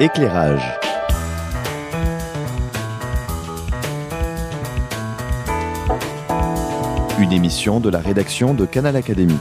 Éclairage. Une émission de la rédaction de Canal Académie.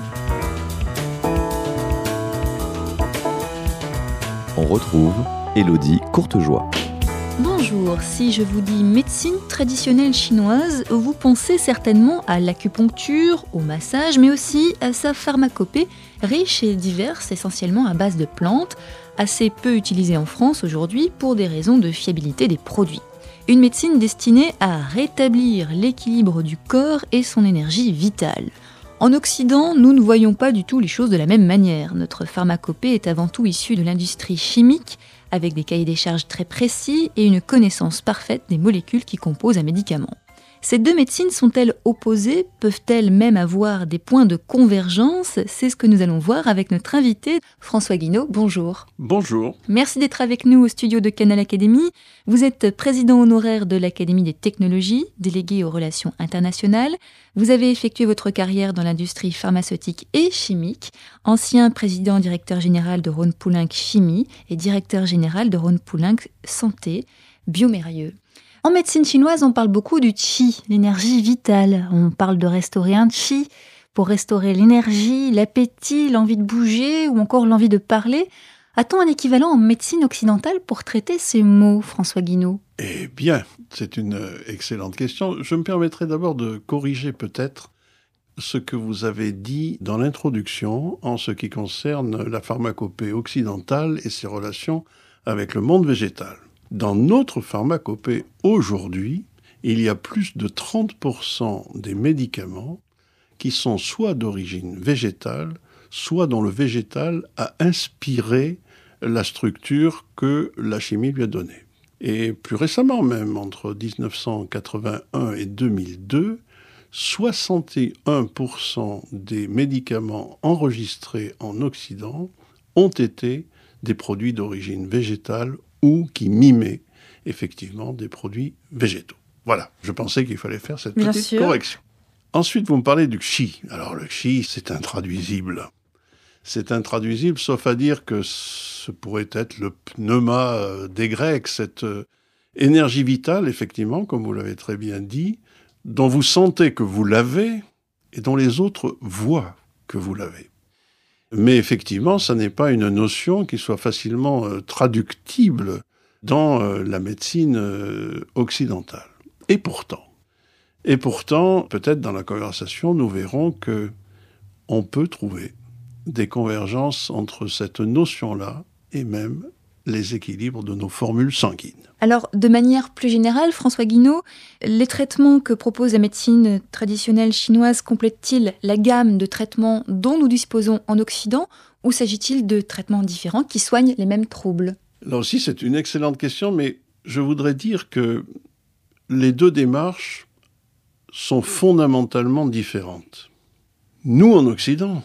On retrouve Élodie Courtejoie. Bonjour, si je vous dis médecine traditionnelle chinoise, vous pensez certainement à l'acupuncture, au massage, mais aussi à sa pharmacopée, riche et diverse, essentiellement à base de plantes, assez peu utilisée en France aujourd'hui pour des raisons de fiabilité des produits. Une médecine destinée à rétablir l'équilibre du corps et son énergie vitale. En Occident, nous ne voyons pas du tout les choses de la même manière. Notre pharmacopée est avant tout issue de l'industrie chimique, avec des cahiers des charges très précis et une connaissance parfaite des molécules qui composent un médicament. Ces deux médecines sont-elles opposées? Peuvent-elles même avoir des points de convergence? C'est ce que nous allons voir avec notre invité, François Guinaud. Bonjour. Bonjour. Merci d'être avec nous au studio de Canal Académie. Vous êtes président honoraire de l'Académie des technologies, délégué aux relations internationales. Vous avez effectué votre carrière dans l'industrie pharmaceutique et chimique, ancien président-directeur général de Rhône-Poulenc Chimie et directeur général de Rhône-Poulenc Santé, Biomérieux. En médecine chinoise, on parle beaucoup du qi, l'énergie vitale. On parle de restaurer un qi pour restaurer l'énergie, l'appétit, l'envie de bouger ou encore l'envie de parler. A-t-on un équivalent en médecine occidentale pour traiter ces mots, François Guinaud? Eh bien, c'est une excellente question. Je me permettrai d'abord de corriger peut-être ce que vous avez dit dans l'introduction en ce qui concerne la pharmacopée occidentale et ses relations avec le monde végétal. Dans notre pharmacopée aujourd'hui, il y a plus de 30% des médicaments qui sont soit d'origine végétale, soit dont le végétal a inspiré la structure que la chimie lui a donnée. Et plus récemment même, entre 1981 et 2002, 61% des médicaments enregistrés en Occident ont été des produits d'origine végétale ou qui mimaient effectivement des produits végétaux. Voilà, je pensais qu'il fallait faire cette petite correction. Ensuite, vous me parlez du qi. Alors le qi, c'est intraduisible. C'est intraduisible, sauf à dire que ce pourrait être le pneuma des Grecs, cette énergie vitale, effectivement, comme vous l'avez très bien dit, dont vous sentez que vous l'avez et dont les autres voient que vous l'avez. Mais effectivement, ça n'est pas une notion qui soit facilement traductible dans la médecine occidentale. Et pourtant, peut-être dans la conversation, nous verrons que on peut trouver des convergences entre cette notion-là et même les équilibres de nos formules sanguines. Alors, de manière plus générale, François Guinaud, les traitements que propose la médecine traditionnelle chinoise complètent-ils la gamme de traitements dont nous disposons en Occident, ou s'agit-il de traitements différents qui soignent les mêmes troubles? Là aussi, c'est une excellente question, mais je voudrais dire que les deux démarches sont fondamentalement différentes. Nous, en Occident,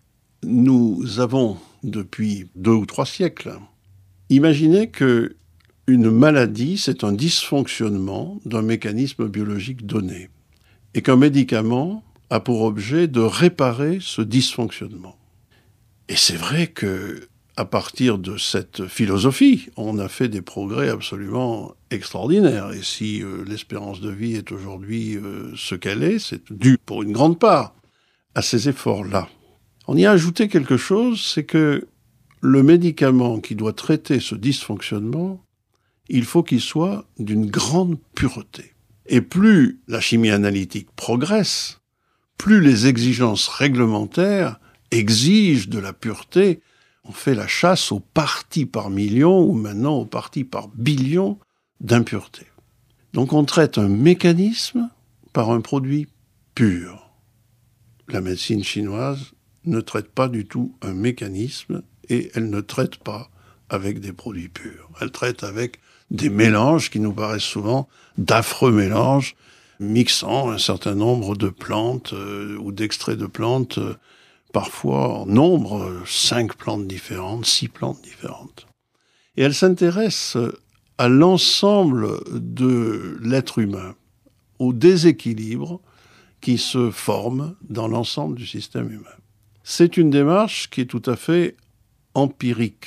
nous avons, depuis 2 ou 3 siècles, imaginé que une maladie, c'est un dysfonctionnement d'un mécanisme biologique donné, et qu'un médicament a pour objet de réparer ce dysfonctionnement. Et c'est vrai que, à partir de cette philosophie, on a fait des progrès absolument extraordinaires. Et si l'espérance de vie est aujourd'hui ce qu'elle est, c'est dû pour une grande part à ces efforts-là. On y a ajouté quelque chose, c'est que le médicament qui doit traiter ce dysfonctionnement, il faut qu'il soit d'une grande pureté. Et plus la chimie analytique progresse, plus les exigences réglementaires exigent de la pureté. On fait la chasse aux parties par million ou maintenant aux parties par billion d'impuretés. Donc on traite un mécanisme par un produit pur. La médecine chinoise ne traite pas du tout un mécanisme et elle ne traite pas avec des produits purs. Elle traite avec des mélanges qui nous paraissent souvent d'affreux mélanges, mixant un certain nombre de plantes ou d'extraits de plantes, parfois en nombre, 5 plantes différentes, 6 plantes différentes. Et elle s'intéresse à l'ensemble de l'être humain, au déséquilibre qui se forme dans l'ensemble du système humain. C'est une démarche qui est tout à fait empirique.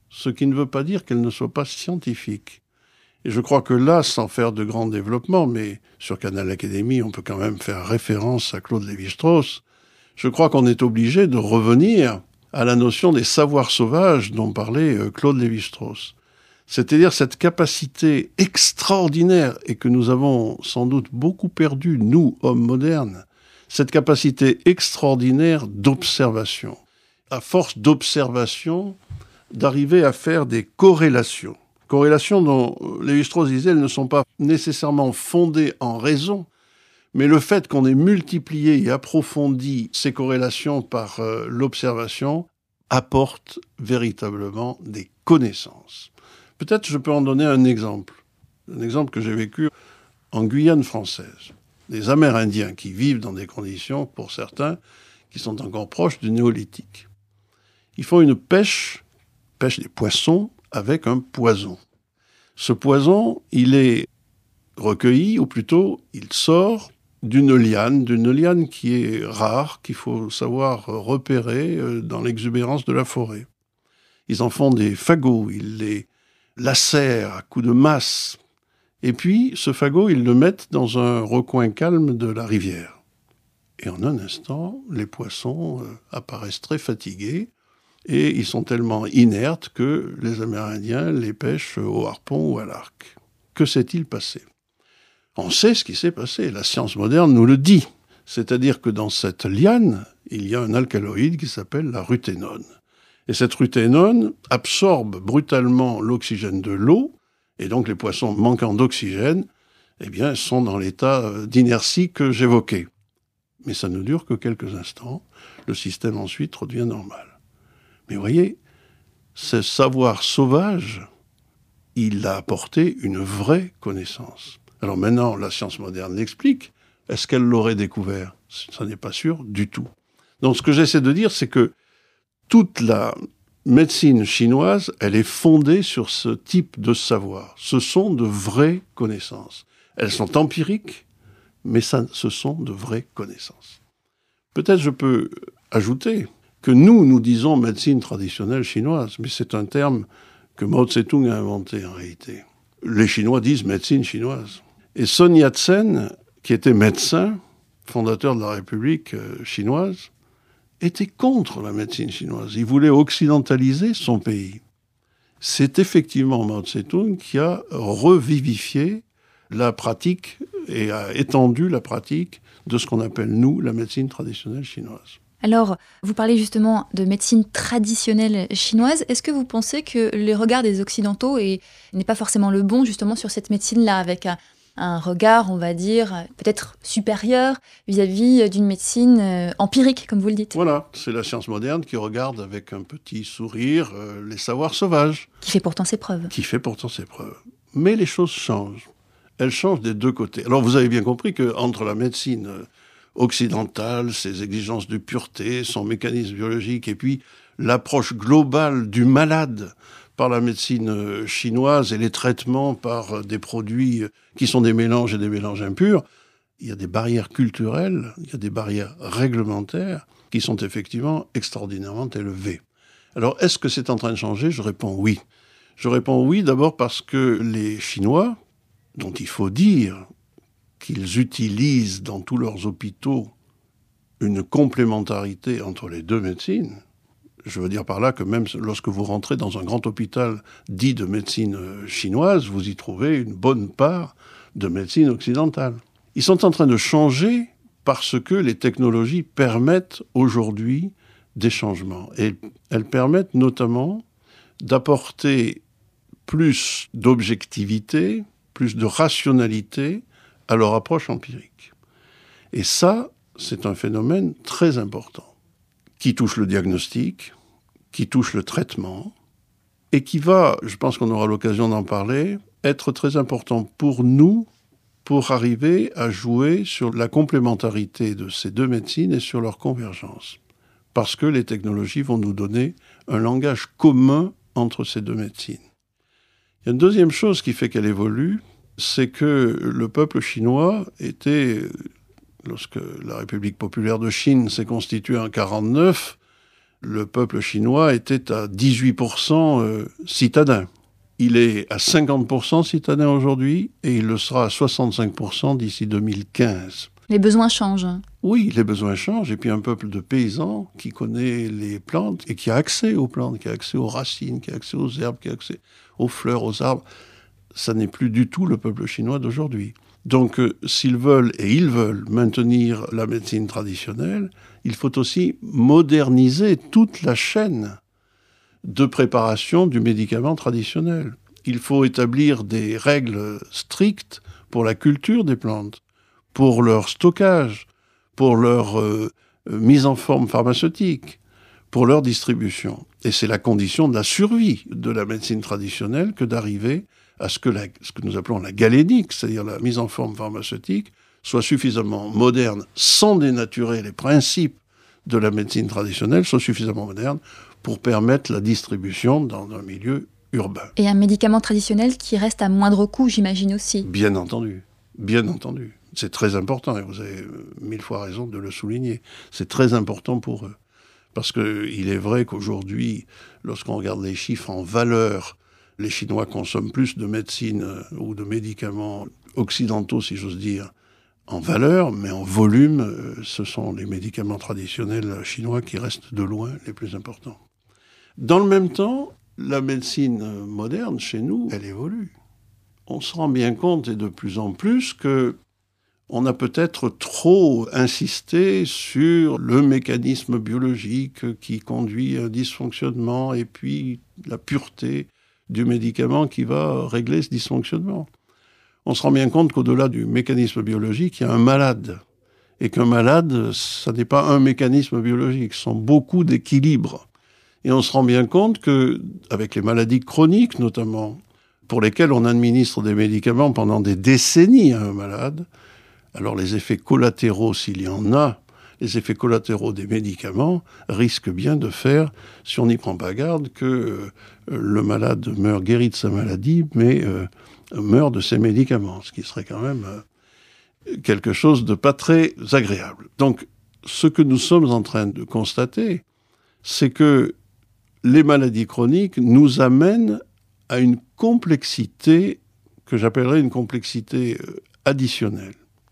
ce qui ne veut pas dire qu'elle ne soit pas scientifique. Et je crois que là, sans faire de grands développements, mais sur Canal Académie, on peut quand même faire référence à Claude Lévi-Strauss, je crois qu'on est obligé de revenir à la notion des savoirs sauvages dont parlait Claude Lévi-Strauss. C'est-à-dire cette capacité extraordinaire, et que nous avons sans doute beaucoup perdu, nous, hommes modernes, cette capacité extraordinaire d'observation. À force d'observation, d'arriver à faire des corrélations. Corrélations dont Lévi-Strauss disait, elles ne sont pas nécessairement fondées en raison, mais le fait qu'on ait multiplié et approfondi ces corrélations par l'observation apporte véritablement des connaissances. Peut-être je peux en donner un exemple que j'ai vécu en Guyane française. Des Amérindiens qui vivent dans des conditions, pour certains, qui sont encore proches du néolithique. Ils font une pêche des poissons avec un poison. Ce poison, il est recueilli, ou plutôt, il sort d'une liane qui est rare, qu'il faut savoir repérer dans l'exubérance de la forêt. Ils en font des fagots, ils les lacèrent à coups de masse, et puis ce fagot, ils le mettent dans un recoin calme de la rivière. Et en un instant, les poissons apparaissent très fatigués, et ils sont tellement inertes que les Amérindiens les pêchent au harpon ou à l'arc. Que s'est-il passé ? On sait ce qui s'est passé, la science moderne nous le dit. C'est-à-dire que dans cette liane, il y a un alcaloïde qui s'appelle la ruthénone. Et cette ruthénone absorbe brutalement l'oxygène de l'eau, et donc les poissons manquant d'oxygène, eh bien, sont dans l'état d'inertie que j'évoquais. Mais ça ne dure que quelques instants, le système ensuite redevient normal. Mais vous voyez, ce savoir sauvage, il a apporté une vraie connaissance. Alors maintenant, la science moderne l'explique. Est-ce qu'elle l'aurait découvert ? Ça n'est pas sûr du tout. Donc ce que j'essaie de dire, c'est que toute la médecine chinoise, elle est fondée sur ce type de savoir. Ce sont de vraies connaissances. Elles sont empiriques, mais ce sont de vraies connaissances. Peut-être je peux ajouter que nous disons médecine traditionnelle chinoise, mais c'est un terme que Mao Tse-tung a inventé en réalité. Les Chinois disent médecine chinoise. Et Sun Yat-sen, qui était médecin, fondateur de la République chinoise, était contre la médecine chinoise. Il voulait occidentaliser son pays. C'est effectivement Mao Tse-tung qui a revivifié la pratique et a étendu la pratique de ce qu'on appelle, nous, la médecine traditionnelle chinoise. Alors, vous parlez justement de médecine traditionnelle chinoise. Est-ce que vous pensez que le regard des Occidentaux n'est pas forcément le bon justement sur cette médecine-là, avec un regard, on va dire, peut-être supérieur vis-à-vis d'une médecine empirique, comme vous le dites ? Voilà, c'est la science moderne qui regarde avec un petit sourire les savoirs sauvages. Qui fait pourtant ses preuves. Mais les choses changent. Elles changent des deux côtés. Alors vous avez bien compris qu'entre la médecine occidentale, ses exigences de pureté, son mécanisme biologique, et puis l'approche globale du malade par la médecine chinoise et les traitements par des produits qui sont des mélanges et des mélanges impurs, il y a des barrières culturelles, il y a des barrières réglementaires qui sont effectivement extraordinairement élevées. Alors, est-ce que c'est en train de changer ? Je réponds oui. Je réponds oui d'abord parce que les Chinois, dont il faut dire qu'ils utilisent dans tous leurs hôpitaux une complémentarité entre les deux médecines. Je veux dire par là que même lorsque vous rentrez dans un grand hôpital dit de médecine chinoise, vous y trouvez une bonne part de médecine occidentale. Ils sont en train de changer parce que les technologies permettent aujourd'hui des changements. Et elles permettent notamment d'apporter plus d'objectivité, plus de rationalité à leur approche empirique. Et ça, c'est un phénomène très important, qui touche le diagnostic, qui touche le traitement, et qui va, je pense qu'on aura l'occasion d'en parler, être très important pour nous, pour arriver à jouer sur la complémentarité de ces deux médecines et sur leur convergence. Parce que les technologies vont nous donner un langage commun entre ces deux médecines. Il y a une deuxième chose qui fait qu'elle évolue, c'est que le peuple chinois était, lorsque la République populaire de Chine s'est constituée en 1949, le peuple chinois était à 18% citadin. Il est à 50% citadin aujourd'hui et il le sera à 65% d'ici 2015. Les besoins changent. Oui, les besoins changent. Et puis un peuple de paysans qui connaît les plantes et qui a accès aux plantes, qui a accès aux racines, qui a accès aux herbes, qui a accès aux fleurs, aux arbres. Ça n'est plus du tout le peuple chinois d'aujourd'hui. Donc, s'ils veulent, et ils veulent, maintenir la médecine traditionnelle, il faut aussi moderniser toute la chaîne de préparation du médicament traditionnel. Il faut établir des règles strictes pour la culture des plantes, pour leur stockage, pour leur mise en forme pharmaceutique, pour leur distribution. Et c'est la condition de la survie de la médecine traditionnelle que d'arriver à ce que nous appelons la galénique, c'est-à-dire la mise en forme pharmaceutique, soit suffisamment moderne, sans dénaturer les principes de la médecine traditionnelle, soit suffisamment moderne pour permettre la distribution dans un milieu urbain. Et un médicament traditionnel qui reste à moindre coût, j'imagine aussi. Bien entendu, bien entendu. C'est très important, et vous avez 1000 fois raison de le souligner. C'est très important pour eux. Parce qu'il est vrai qu'aujourd'hui, lorsqu'on regarde les chiffres en valeur, les Chinois consomment plus de médecine ou de médicaments occidentaux, si j'ose dire, en valeur, mais en volume, ce sont les médicaments traditionnels chinois qui restent de loin les plus importants. Dans le même temps, la médecine moderne, chez nous, elle évolue. On se rend bien compte, et de plus en plus, qu'on a peut-être trop insisté sur le mécanisme biologique qui conduit à un dysfonctionnement, et puis la pureté du médicament qui va régler ce dysfonctionnement. On se rend bien compte qu'au-delà du mécanisme biologique, il y a un malade. Et qu'un malade, ça n'est pas un mécanisme biologique, ce sont beaucoup d'équilibres. Et on se rend bien compte qu'avec les maladies chroniques, notamment, pour lesquelles on administre des médicaments pendant des décennies à un malade, alors les effets collatéraux, s'il y en a, les effets collatéraux des médicaments risquent bien de faire, si on n'y prend pas garde, que le malade meurt guéri de sa maladie, mais meurt de ses médicaments, ce qui serait quand même quelque chose de pas très agréable. Donc, ce que nous sommes en train de constater, c'est que les maladies chroniques nous amènent à une complexité que j'appellerais une complexité additionnelle.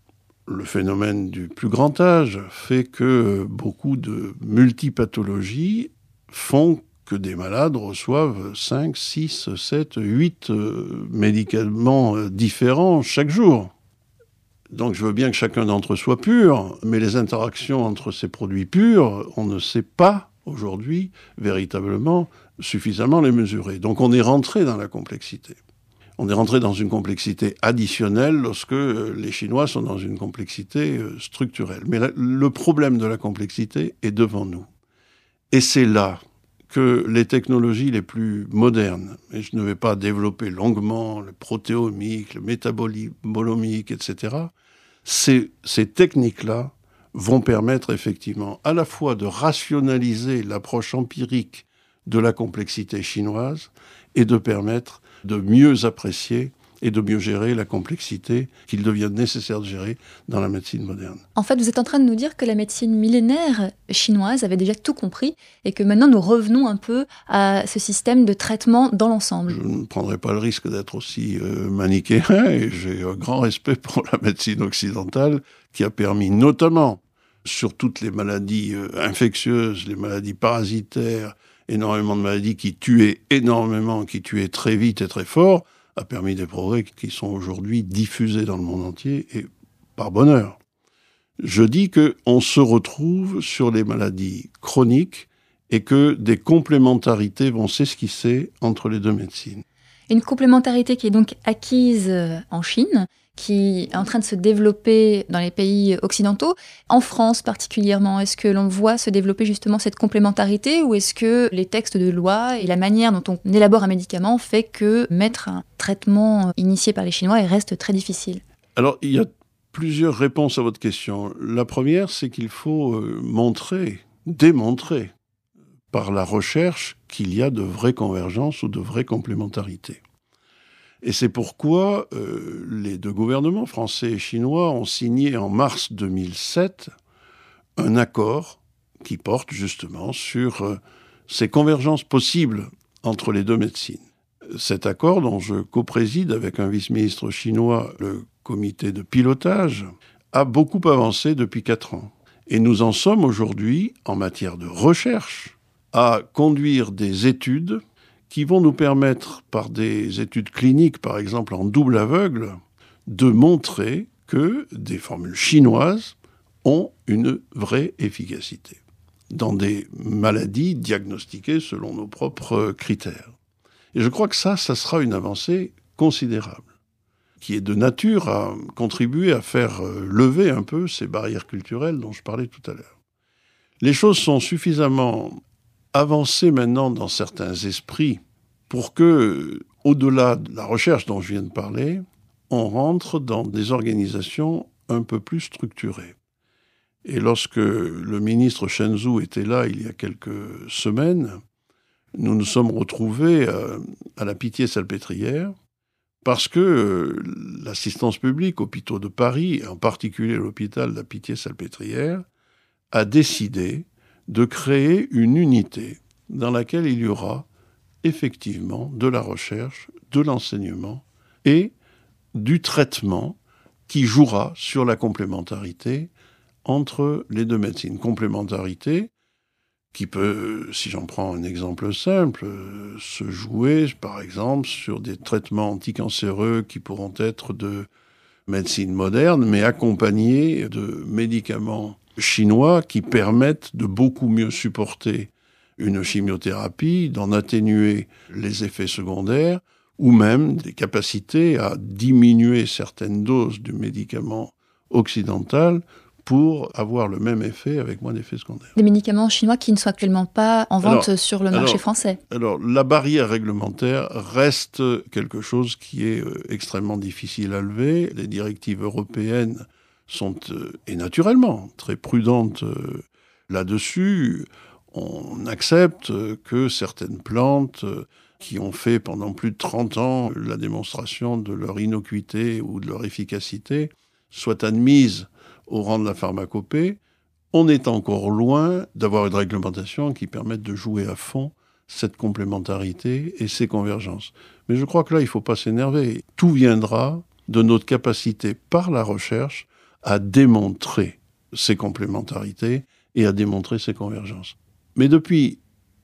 Le phénomène du plus grand âge fait que beaucoup de multipathologies font que des malades reçoivent 5, 6, 7, 8 médicaments différents chaque jour. Donc je veux bien que chacun d'entre eux soit pur, mais les interactions entre ces produits purs, on ne sait pas aujourd'hui véritablement suffisamment les mesurer. Donc on est rentré dans la complexité. On est rentré dans une complexité additionnelle lorsque les Chinois sont dans une complexité structurelle. Mais le problème de la complexité est devant nous. Et c'est là que les technologies les plus modernes, et je ne vais pas développer longuement le protéomique, le métabolomique, etc., ces techniques-là vont permettre effectivement à la fois de rationaliser l'approche empirique de la complexité chinoise et de permettre de mieux apprécier et de mieux gérer la complexité qu'il devient nécessaire de gérer dans la médecine moderne. En fait, vous êtes en train de nous dire que la médecine millénaire chinoise avait déjà tout compris et que maintenant nous revenons un peu à ce système de traitement dans l'ensemble. Je ne prendrai pas le risque d'être aussi manichéen et j'ai un grand respect pour la médecine occidentale qui a permis notamment sur toutes les maladies infectieuses, les maladies parasitaires, énormément de maladies qui tuaient énormément, qui tuaient très vite et très fort, a permis des progrès qui sont aujourd'hui diffusés dans le monde entier, et par bonheur. Je dis qu'on se retrouve sur les maladies chroniques et que des complémentarités vont s'esquisser entre les deux médecines. Une complémentarité qui est donc acquise en Chine, qui est en train de se développer dans les pays occidentaux. En France particulièrement, est-ce que l'on voit se développer justement cette complémentarité ou est-ce que les textes de loi et la manière dont on élabore un médicament fait que mettre un traitement initié par les Chinois reste très difficile ? Alors, il y a plusieurs réponses à votre question. La première, c'est qu'il faut démontrer par la recherche qu'il y a de vraies convergences ou de vraies complémentarités. Et c'est pourquoi les deux gouvernements, français et chinois, ont signé en mars 2007 un accord qui porte justement sur ces convergences possibles entre les deux médecines. Cet accord, dont je co-préside avec un vice-ministre chinois le comité de pilotage, a beaucoup avancé depuis 4 ans. Et nous en sommes aujourd'hui, en matière de recherche, à conduire des études qui vont nous permettre, par des études cliniques, par exemple en double aveugle, de montrer que des formules chinoises ont une vraie efficacité dans des maladies diagnostiquées selon nos propres critères. Et je crois que ça sera une avancée considérable, qui est de nature à contribuer à faire lever un peu ces barrières culturelles dont je parlais tout à l'heure. Les choses sont suffisamment avancées maintenant dans certains esprits pour que, au-delà de la recherche dont je viens de parler, on rentre dans des organisations un peu plus structurées. Et lorsque le ministre Chen Zhu était là il y a quelques semaines, nous nous sommes retrouvés à la Pitié-Salpêtrière parce que l'assistance publique, hôpitaux de Paris, et en particulier l'hôpital de la Pitié-Salpêtrière, a décidé de créer une unité dans laquelle il y aura effectivement de la recherche, de l'enseignement et du traitement qui jouera sur la complémentarité entre les deux médecines. Complémentarité qui peut, si j'en prends un exemple simple, se jouer, par exemple, sur des traitements anticancéreux qui pourront être de médecine moderne, mais accompagnés de médicaments chinois qui permettent de beaucoup mieux supporter une chimiothérapie, d'en atténuer les effets secondaires, ou même des capacités à diminuer certaines doses du médicament occidental pour avoir le même effet avec moins d'effets secondaires. Des médicaments chinois qui ne sont actuellement pas en vente sur le marché français. Alors, la barrière réglementaire reste quelque chose qui est extrêmement difficile à lever. Les directives européennes sont, et naturellement, très prudentes là-dessus. On accepte que certaines plantes qui ont fait pendant plus de 30 ans la démonstration de leur innocuité ou de leur efficacité soient admises au rang de la pharmacopée. On est encore loin d'avoir une réglementation qui permette de jouer à fond cette complémentarité et ces convergences. Mais je crois que là, il ne faut pas s'énerver. Tout viendra de notre capacité par la recherche à démontrer ces complémentarités et à démontrer ces convergences. Mais depuis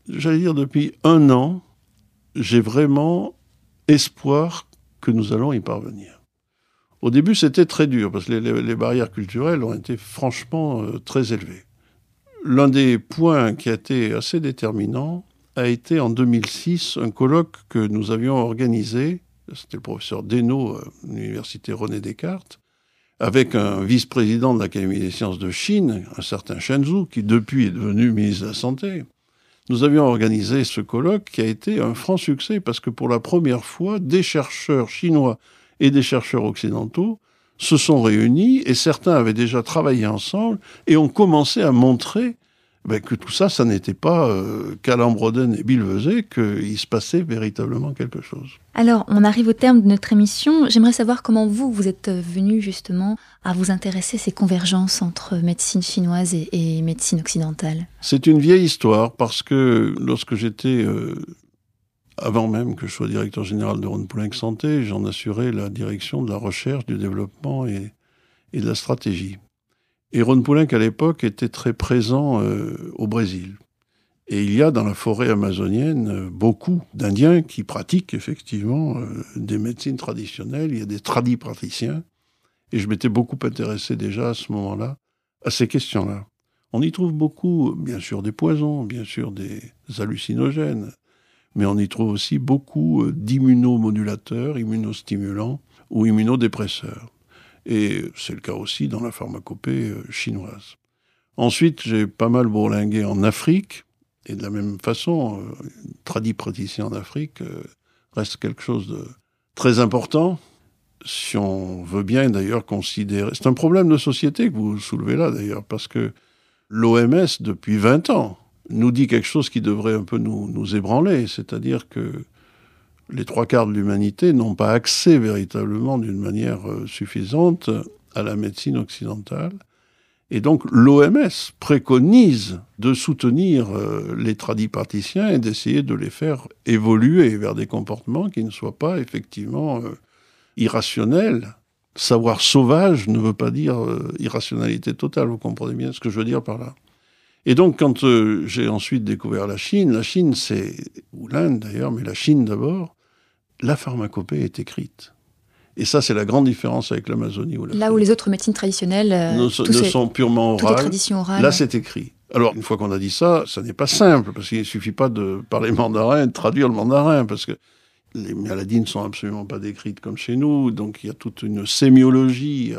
1 an, j'ai vraiment espoir que nous allons y parvenir. Au début, c'était très dur, parce que les barrières culturelles ont été franchement très élevées. L'un des points qui a été assez déterminant a été en 2006 un colloque que nous avions organisé, c'était le professeur Desnaud, à l'université René Descartes, avec un vice-président de l'Académie des sciences de Chine, un certain Chen Zhu, qui depuis est devenu ministre de la Santé. Nous avions organisé ce colloque qui a été un franc succès, parce que pour la première fois, des chercheurs chinois et des chercheurs occidentaux se sont réunis, et certains avaient déjà travaillé ensemble, et ont commencé à montrer que tout ça, ça n'était pas Calembrodène et Billevesée, qu'il se passait véritablement quelque chose. Alors, on arrive au terme de notre émission. J'aimerais savoir comment vous êtes venu justement à vous intéresser à ces convergences entre médecine chinoise et médecine occidentale. C'est une vieille histoire, parce que lorsque j'étais... avant même que je sois directeur général de Rhône Poulenc Santé, j'en assurais la direction de la recherche, du développement et de la stratégie. Et Rhône Poulenc, à l'époque, était très présent au Brésil. Et il y a dans la forêt amazonienne beaucoup d'Indiens qui pratiquent effectivement des médecines traditionnelles. Il y a des tradipraticiens. Et je m'étais beaucoup intéressé déjà à ce moment-là à ces questions-là. On y trouve beaucoup, bien sûr, des poisons, bien sûr, des hallucinogènes, mais on y trouve aussi beaucoup d'immunomodulateurs, immunostimulants ou immunodépresseurs. Et c'est le cas aussi dans la pharmacopée chinoise. Ensuite, j'ai pas mal bourlingué en Afrique, et de la même façon, tradipraticien en Afrique reste quelque chose de très important, si on veut bien d'ailleurs considérer... C'est un problème de société que vous soulevez là d'ailleurs, parce que l'OMS, depuis 20 ans, nous dit quelque chose qui devrait un peu nous ébranler, c'est-à-dire que les 3/4 de l'humanité n'ont pas accès véritablement d'une manière suffisante à la médecine occidentale, Et donc l'OMS préconise de soutenir les tradipraticiens et d'essayer de les faire évoluer vers des comportements qui ne soient pas effectivement irrationnels. Savoir sauvage ne veut pas dire irrationalité totale, vous comprenez bien ce que je veux dire par là. Et donc quand j'ai ensuite découvert la Chine c'est, ou l'Inde d'ailleurs, mais la Chine d'abord, la pharmacopée est écrite. Et ça, c'est la grande différence avec l'Amazonie. Là où les autres médecines traditionnelles ne sont purement orales. Toutes les traditions orales. Là, c'est écrit. Alors, une fois qu'on a dit ça, ça n'est pas simple, parce qu'il ne suffit pas de parler mandarin et de traduire le mandarin, parce que les maladies ne sont absolument pas décrites comme chez nous, donc il y a toute une sémiologie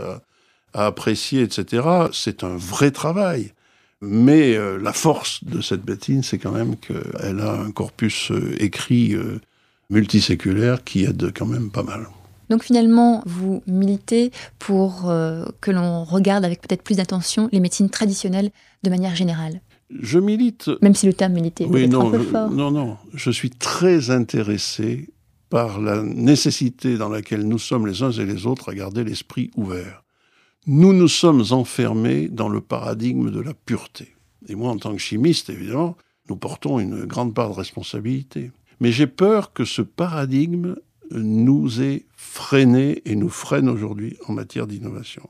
à apprécier, etc. C'est un vrai travail. Mais la force de cette médecine, c'est quand même qu'elle a un corpus écrit multiséculaire qui aide quand même pas mal. Donc finalement, vous militez pour que l'on regarde avec peut-être plus d'attention les médecines traditionnelles de manière générale. Je milite... Même si le terme militer peut être un peu fort. Non. Je suis très intéressé par la nécessité dans laquelle nous sommes les uns et les autres à garder l'esprit ouvert. Nous nous sommes enfermés dans le paradigme de la pureté. Et moi, en tant que chimiste, évidemment, nous portons une grande part de responsabilité. Mais j'ai peur que ce paradigme nous ait freinés et nous freine aujourd'hui en matière d'innovation.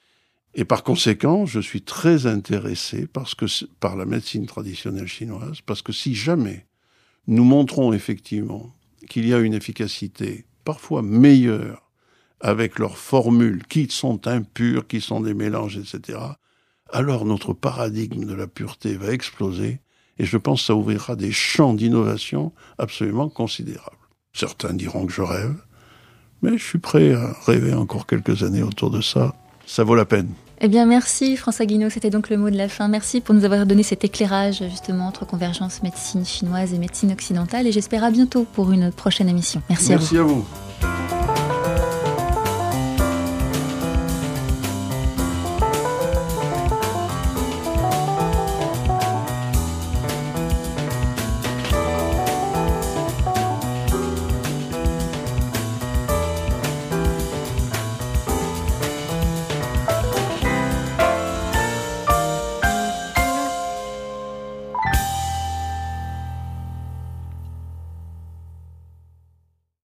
Et par conséquent, je suis très intéressé par la médecine traditionnelle chinoise, parce que si jamais nous montrons effectivement qu'il y a une efficacité parfois meilleure avec leurs formules qui sont impures, qui sont des mélanges, etc., alors notre paradigme de la pureté va exploser et je pense que ça ouvrira des champs d'innovation absolument considérables. Certains diront que je rêve, mais je suis prêt à rêver encore quelques années autour de ça. Ça vaut la peine. Eh bien, merci François Guinaud, c'était donc le mot de la fin. Merci pour nous avoir donné cet éclairage justement entre convergence médecine chinoise et médecine occidentale et j'espère à bientôt pour une prochaine émission. Merci à vous. Merci à vous.